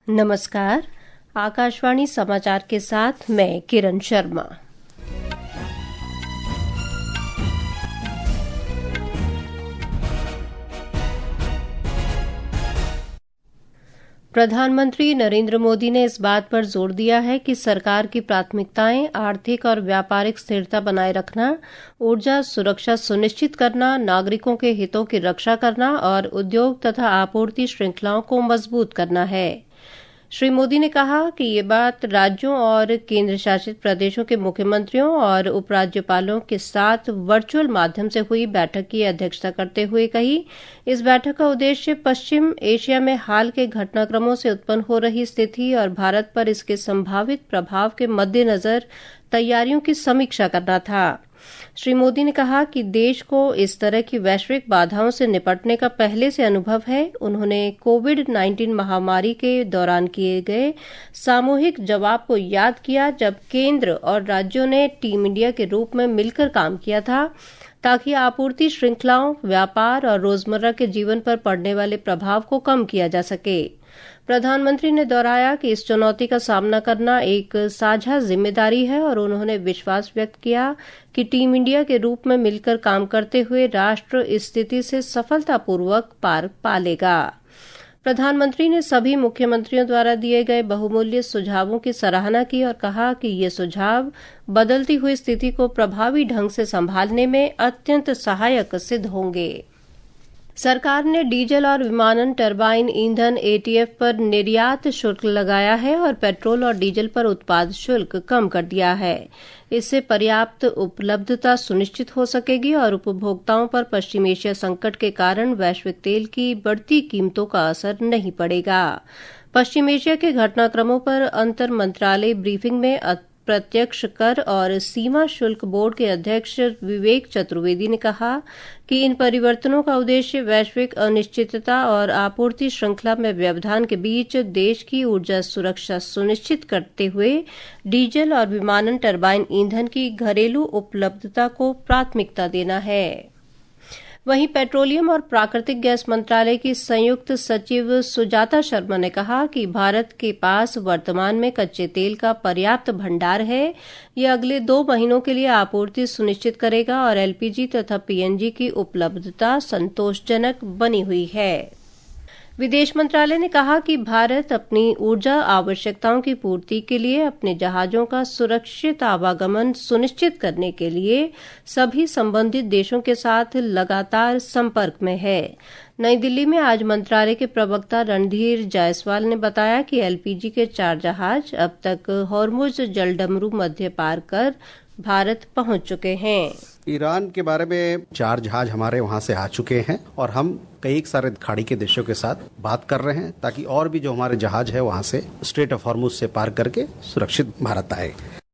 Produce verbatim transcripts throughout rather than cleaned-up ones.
नमस्कार। आकाशवाणी समाचार के साथ मैं किरण शर्मा। प्रधानमंत्री नरेंद्र मोदी ने इस बात पर जोर दिया है कि सरकार की प्राथमिकताएं आर्थिक और व्यापारिक स्थिरता बनाए रखना, ऊर्जा सुरक्षा सुनिश्चित करना, नागरिकों के हितों की रक्षा करना और उद्योग तथा आपूर्ति श्रृंखलाओं को मजबूत करना है। श्री मोदी ने कहा कि ये बात राज्यों और केंद्र शासित प्रदेशों के मुख्यमंत्रियों और उपराज्यपालों के साथ वर्चुअल माध्यम से हुई बैठक की अध्यक्षता करते हुए कही। इस बैठक का उद्देश्य पश्चिम एशिया में हाल के घटनाक्रमों से उत्पन्न हो रही स्थिति और भारत पर इसके संभावित प्रभाव के मद्देनजर तैयारियों की समीक्षा करना था। श्री मोदी ने कहा कि देश को इस तरह की वैश्विक बाधाओं से निपटने का पहले से अनुभव है। उन्होंने कोविड नाइन्टीन महामारी के दौरान किए गए सामूहिक जवाब को याद किया, जब केंद्र और राज्यों ने टीम इंडिया के रूप में मिलकर काम किया था ताकि आपूर्ति श्रृंखलाओं, व्यापार और रोजमर्रा के जीवन पर पड़ने वाले प्रभाव को कम किया जा सके। प्रधानमंत्री ने दोहराया कि इस चुनौती का सामना करना एक साझा जिम्मेदारी है और उन्होंने विश्वास व्यक्त किया कि टीम इंडिया के रूप में मिलकर काम करते हुए राष्ट्र इस स्थिति से सफलतापूर्वक पार पा लेगा। प्रधानमंत्री ने सभी मुख्यमंत्रियों द्वारा दिए गए बहुमूल्य सुझावों की सराहना की और कहा कि ये सुझाव बदलती हुई स्थिति को प्रभावी ढंग से संभालने में अत्यंत सहायक सिद्ध होंगे। सरकार ने डीजल और विमानन टरबाइन ईंधन एटीएफ पर निर्यात शुल्क लगाया है और पेट्रोल और डीजल पर उत्पाद शुल्क कम कर दिया है। इससे पर्याप्त उपलब्धता सुनिश्चित हो सकेगी और उपभोक्ताओं पर पश्चिम एशिया संकट के कारण वैश्विक तेल की बढ़ती कीमतों का असर नहीं पड़ेगा। पश्चिम एशिया के घटनाक्रमों पर अंतर मंत्रालय ब्रीफिंग में प्रत्यक्ष कर और सीमा शुल्क बोर्ड के अध्यक्ष विवेक चतुर्वेदी ने कहा कि इन परिवर्तनों का उद्देश्य वैश्विक अनिश्चितता और आपूर्ति श्रृंखला में व्यवधान के बीच देश की ऊर्जा सुरक्षा सुनिश्चित करते हुए डीजल और विमानन टरबाइन ईंधन की घरेलू उपलब्धता को प्राथमिकता देना है। वहीं पेट्रोलियम और प्राकृतिक गैस मंत्रालय की संयुक्त सचिव सुजाता शर्मा ने कहा कि भारत के पास वर्तमान में कच्चे तेल का पर्याप्त भंडार है। यह अगले दो महीनों के लिए आपूर्ति सुनिश्चित करेगा और एलपीजी तथा पीएनजी की उपलब्धता संतोषजनक बनी हुई है। विदेश मंत्रालय ने कहा कि भारत अपनी ऊर्जा आवश्यकताओं की पूर्ति के लिए अपने जहाजों का सुरक्षित आवागमन सुनिश्चित करने के लिए सभी संबंधित देशों के साथ लगातार संपर्क में है। नई दिल्ली में आज मंत्रालय के प्रवक्ता रणधीर जायसवाल ने बताया कि एलपीजी के चार जहाज अब तक हॉर्मुज जलडमरू मध्य पार कर भारत पहुंच चुके हैं। ईरान के बारे में चार जहाज हमारे वहां से आ चुके हैं और हम कई सारे खाड़ी के देशों के साथ बात कर रहे हैं ताकि और भी जो हमारे जहाज है वहां से स्ट्रेट ऑफ हॉर्मुज से पार करके सुरक्षित भारत आए।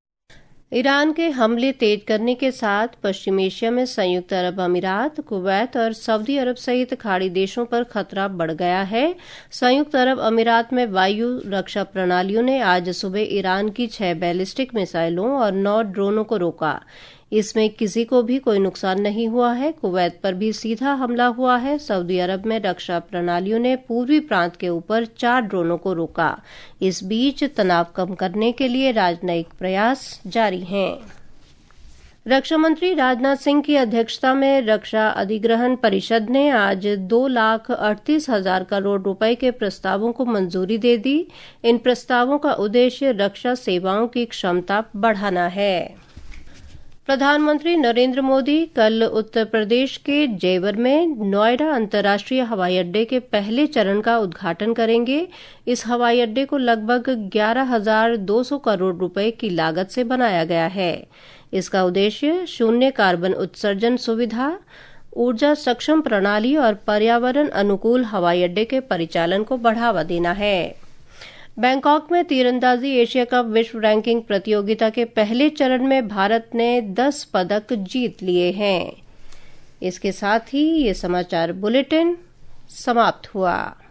ईरान के हमले तेज करने के साथ पश्चिम एशिया में संयुक्त अरब अमीरात, कुवैत और सऊदी अरब सहित खाड़ी देशों पर खतरा बढ़ गया है। संयुक्त अरब अमीरात में वायु रक्षा प्रणालियों ने आज सुबह ईरान की छह बैलिस्टिक मिसाइलों और नौ ड्रोनों को रोका। इसमें किसी को भी कोई नुकसान नहीं हुआ है। कुवैत पर भी सीधा हमला हुआ है। सऊदी अरब में रक्षा प्रणालियों ने पूर्वी प्रांत के ऊपर चार ड्रोनों को रोका। इस बीच तनाव कम करने के लिए राजनयिक प्रयास जारी हैं। रक्षा मंत्री राजनाथ सिंह की अध्यक्षता में रक्षा अधिग्रहण परिषद ने आज दो लाख अड़तीस हजार करोड़ रुपए के प्रस्तावों को मंजूरी दे दी। इन प्रस्तावों का उद्देश्य रक्षा सेवाओं की क्षमता बढ़ाना है। प्रधानमंत्री नरेंद्र मोदी कल उत्तर प्रदेश के जेवर में नोएडा अंतर्राष्ट्रीय हवाई अड्डे के पहले चरण का उद्घाटन करेंगे। इस हवाई अड्डे को लगभग ग्यारह हजार दो सौ करोड़ रुपए की लागत से बनाया गया है। इसका उद्देश्य शून्य कार्बन उत्सर्जन सुविधा, ऊर्जा सक्षम प्रणाली और पर्यावरण अनुकूल हवाई अड्डे के परिचालन को बढ़ावा देना है। बैंकॉक में तीरंदाजी एशिया कप विश्व रैंकिंग प्रतियोगिता के पहले चरण में भारत ने दस पदक जीत लिए हैं। इसके साथ ही ये समाचार बुलेटिन समाप्त हुआ।